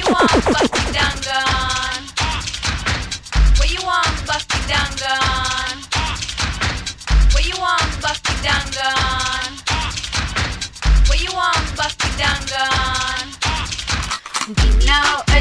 you want, Bucky Dangan? Where you want, Bucky Dangan? Where you want, Bucky Dangan? Where you want, Bucky Dangan? You know.